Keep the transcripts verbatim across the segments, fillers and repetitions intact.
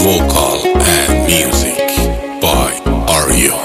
Vocal and music by Aryo.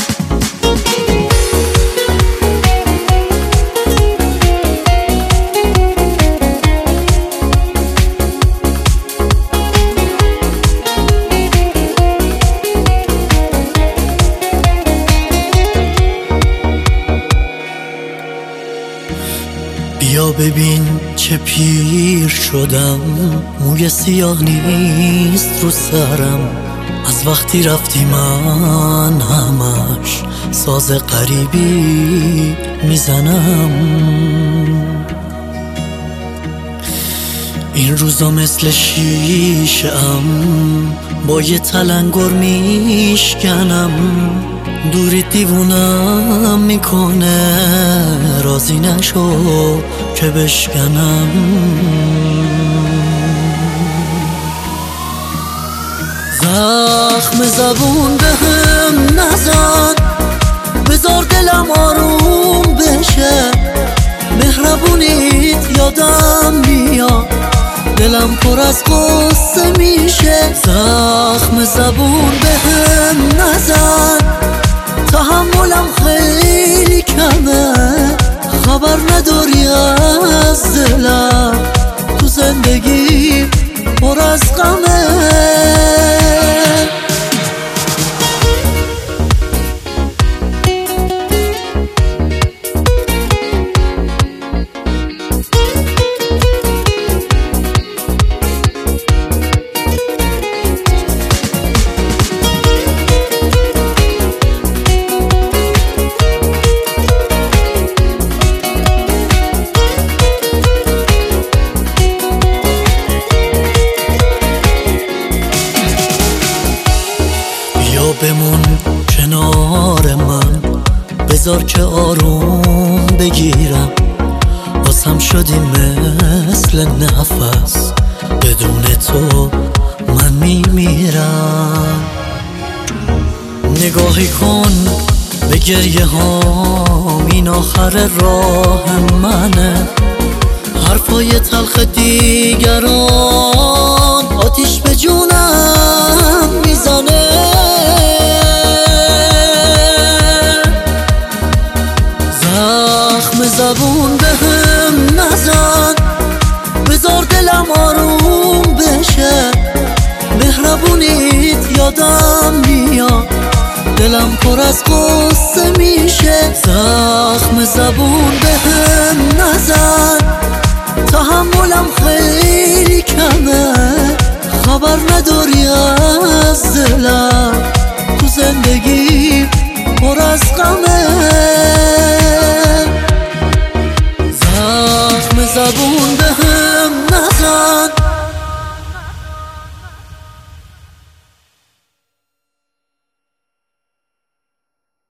بیا ببین چه پیر شدم، موی سیاه نیست رو سرم. از وقتی رفتی من همش ساز غریبی میزنم. این روزا مثل شیشه‌ام با یه تلنگر میشکنم. دوری دیوونم میکنه، راضی نشو که بشکنم. زخم زبون بهم نزن، بذار دلم آروم بشه. مهربونیت یادم میاد، دلم پر از قصه میشه. زخم زبون بهم نزن، تحملم خیلی کمه. خبر نداری از دلم، تو زندگی پر از غمه. بمون کنار من، بذار که آروم بگیرم. واسم شدی مثل نفس، بدون تو من میمیرم. نگاهی کن به گریه هام، این آخر راه منه. حرفای تلخ دیگران آتیش به جونم میزنه. زخم زبون بهم نزن، بذار دلم آروم بشه. مهربونیت یادم میاد، دلم پر از قصه میشه. زخم زبون بهم نزن، تحملم خیلی کمه. خبر نداری از دلم، تو زندگی پر از غمه. زخم زبون بهم